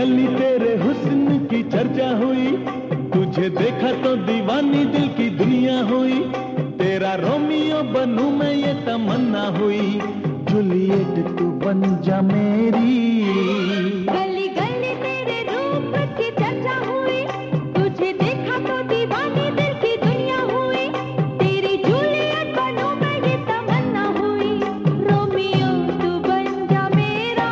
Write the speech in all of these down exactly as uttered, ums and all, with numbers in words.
गली तेरे हुस्न की चर्चा हुई, तुझे देखा तो दीवानी दिल की दुनिया हुई। तेरा रोमियो बनूं मैं ये तमन्ना हुई, जूलियट तू बन जा मेरी। गली गली तेरे रूप की चर्चा हुई, तुझे देखा तो दीवानी दिल की दुनिया हुई। तेरी जूलियट बनूं मैं ये तमन्ना हुई, रोमियो तू बन जा मेरा।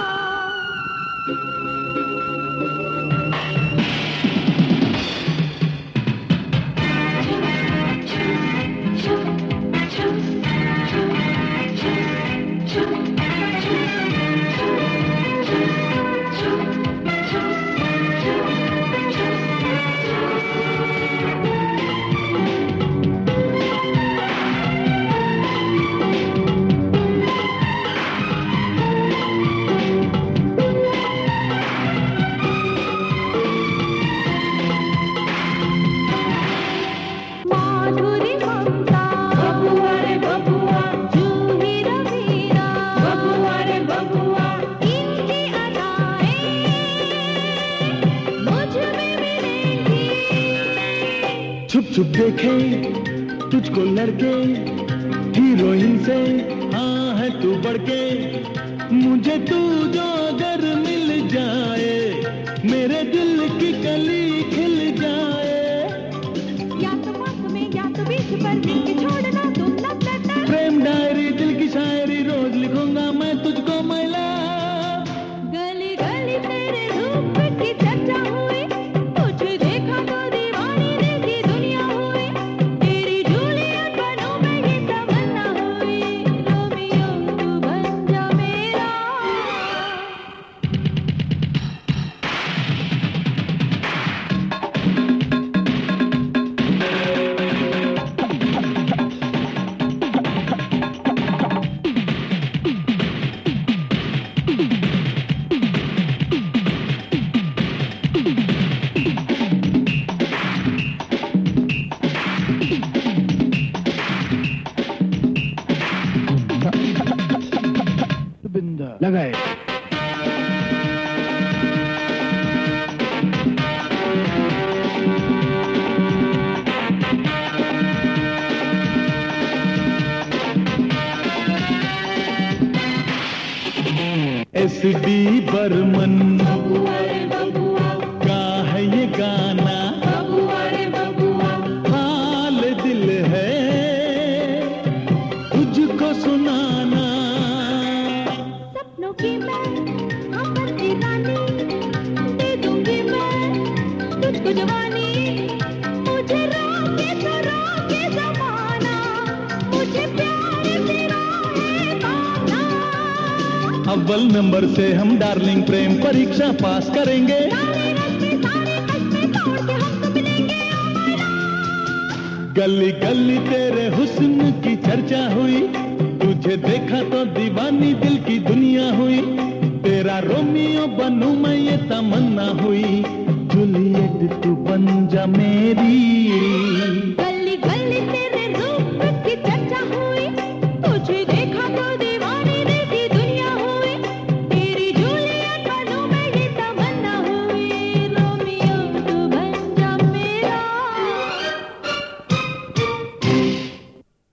छुप छुप देखे तुझको लड़के, हीरोइन से हाँ है तू बढ़के। मुझे तू जो अगर मिल जाए, मेरे दिल की कली खिल जाए। या तो मौत में या तो बीच पर मिल छोड़ना तुम न करना। प्रेम डायरी दिल की शायरी रोज लिखूंगा मैं तुझको मैला। गली गली तेरे रूप की चर्चा हुई, तुझे देखा तो दीवानी दिल की दुनिया हुई। तेरी जूलियट बनूं मैं ये तमन्ना हुई, रोमियो तू बन जा मेरा। लगाए एस डी बर्मन का है ये गाना, हाल दिल है तुझको सुनाना। सपनों की मैं अमर की रानी, दे दूंगी मैं तुझको जवानी। मुझे रोके तो रोके ज़माना, मुझे प्यार तेरा है पाना। अव्वल नंबर से हम डार्लिंग प्रेम परीक्षा पास करेंगे। सारे रास्ते सारे कस्मे तोड़ के हम तो मिलेंगे, ओ माय लव। गली गली तेरे हुस्न की चर्चा हुई, तुझे देखा तो दीवानी दिल की दुनिया हुई। तेरा रोमियो बनूं मैं ये तमन्ना हुई, जूलियट तू बन जा मेरी।